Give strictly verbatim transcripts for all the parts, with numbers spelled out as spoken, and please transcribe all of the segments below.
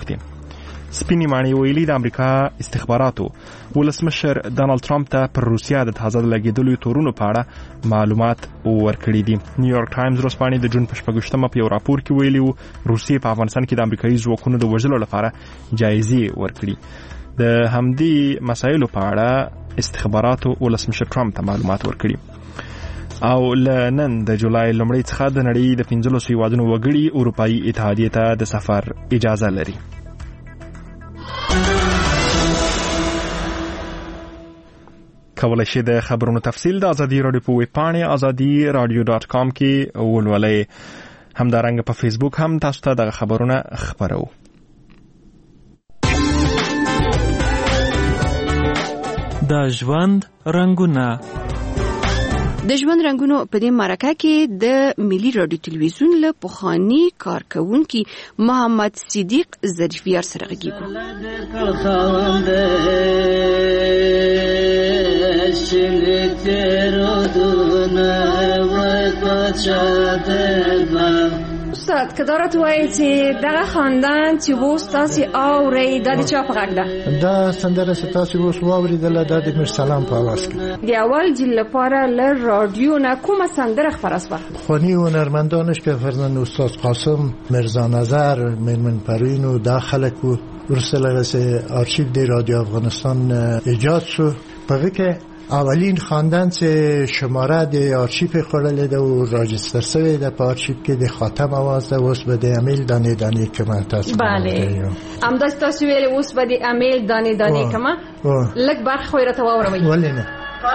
څوک دي. سپینې ماڼۍ ویلي د امریکا استخباراتو ولسمشر ډانلډ ټرمپ ته پر روسیا د تازه لګېدلو تورونو په اړه معلومات ورکړي دي. نیویارک ټایمز ورځپاڼې د جون په شپږویشتمه په یو راپور کې ویلي وو روسیې په افغانستان کې د امریکایي ځواکونو د وژلو لپاره جایزې ورکړي. د همدې مسایلو په اړه استخباراتو ولسمشر ټرمپ ته معلومات ورکړي. او لنن د جولای لومړۍ څخه د نړۍ د پنځلسو هیوادونو وګړي اروپایي اتحادیې ته د سفر اجازه لري. کولای شئ د خبرونو تفصیل د ازادي رادیو په ویب پاڼې ازادي رادیو ډاټ کام کې ولولئ. همدارنګه په فیسبوک هم تاسو ته د خبرونه خبرو. د ژوند رنگونه د ژوند رنگونو په دې مرکه کې د ملي رادیو تلویزیون له پخوانی کارکونکي محمد صدیق ظریفیار سره غږیږو. استاد که دارت وایي چې دغه خاندان چې وو ستاسې اورئ دا د چا په غږ ده؟ دا سندره چې تاسې اوس واورېدله دا د میرسلام په اواز کې. د اول جیل لپاره له رادیو نه کومه سندره خپره شوه؟ پخواني هنرمندانش که فرزند استاد قاسم، مرزا نظر، میرمن پروین و دا خلک و وروسته له هغسې آرشیو د رادیو افغانستان ایجاد شو. په هغه کې اولین خواندن چې شماره د آرشیو خوړلې ده او راجستر شوې ده په آرشیو کې د خاتم آواز ده. اوس به د امیل دانې دانې کمه تاسو بله همداسې تاسو ویلې اوس به د امیل دانې دانې کمه لږ برخه خو یې راته واوروئ. ولې نه؟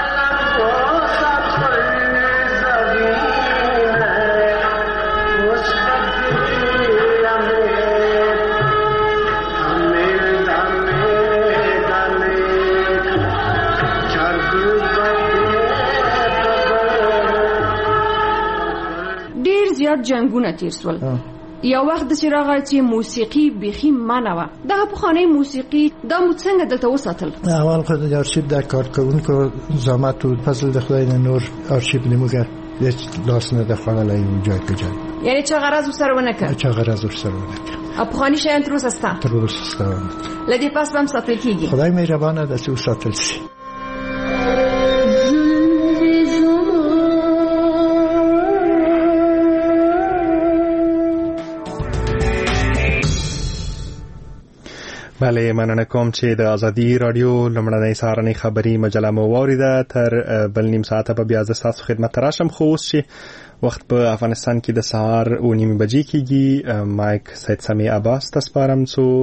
زیات جنگونه تیر سول. یا وخت د راغی چې موسیقي بيخي منه وه. دغه پخوانۍ موسیقي دا مو څنګه دلته وساتل؟ اول خو د آرشیو د کارکوونکو زحمت و فضل د خدای نه نور آرشیو نموږه هیڅ لاس نه د خوړلی یو جای په جای. یعنې چا غرض ورسره ونه کړ؟ چا غرض ورسره ونه کړ. او پخواني شیان تر اوسه شته؟ تر اوسه شته. له دې پس به هم ساتل کېږي؟ خدای مهربانه ده چې وساتل شي. بله مننه کوم چې د ازادي رادیو لمړنۍ سهارنۍ خبري مجله مو واوریده. تر بل نیم ساعته به بیا زه ستاسو خدمت ته راشم. خو اوس چې وخت په افغانستان کې د سهار اوه نیمې بجې کېږي، مایک سید سمیع عباس ته سپارم څو